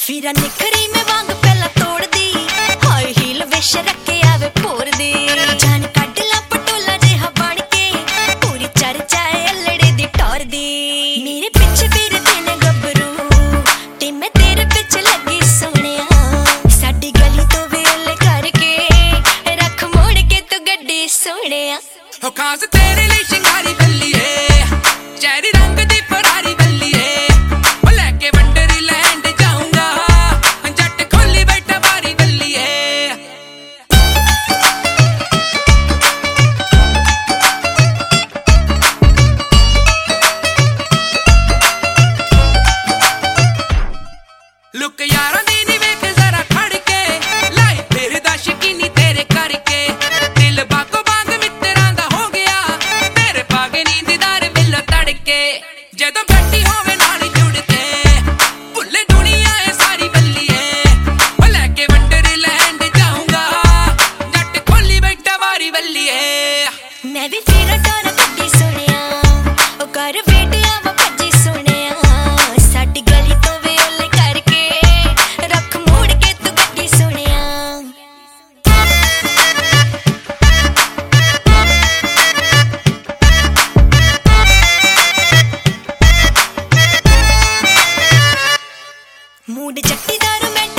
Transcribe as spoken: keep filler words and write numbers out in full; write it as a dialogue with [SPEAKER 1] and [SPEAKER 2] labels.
[SPEAKER 1] फिरा निखरी में वांग पहला तोड़ दी, हाई हील विश रखे आवे पोर दी। जान कट ला पटोला जिहा बन के, पूरी चर्चा है अल्लड़े दी टोर दी। मेरे पिछे फिरदे ने गबरू, ते मैं तेरे पिछे लगी सोहणिया। साडी गली तो वेले करके, रख मोड़ के तू गड्डी सोहणिया।
[SPEAKER 2] हो खास तेरे लिए शिंगारी बल्लिए, चेरी रंग दी फरारी बल्लिए। ओ लेके वंडरलैंड जाऊंगा, जट खोली बैठा बारी बल्लिए। लुक यारा दी नी वेख जरा खड़ के, लाई फिर दा शकीनी तेरे करके। दिल बागो बाग मित्तरां दा हो गया, मेरे पागे नींददार बिल्लो तड़के। जदों बैठी होवे नाल जुड़ के, भुल्ले दुनिया है सारी बल्लिए। ओ लेके वंडरलैंड जाऊंगा, जट खोली बैठा बारी बल्लिए।
[SPEAKER 1] मैं भी फिरा टोरा गड्डी सोहणिया, ओ कर वेटिया वा भज्जी सोहणिया। साडी गली तो वेले करके, रख मोड़ के तू गड्डी सोहणिया। मूड जट्टी दा रोमांटिक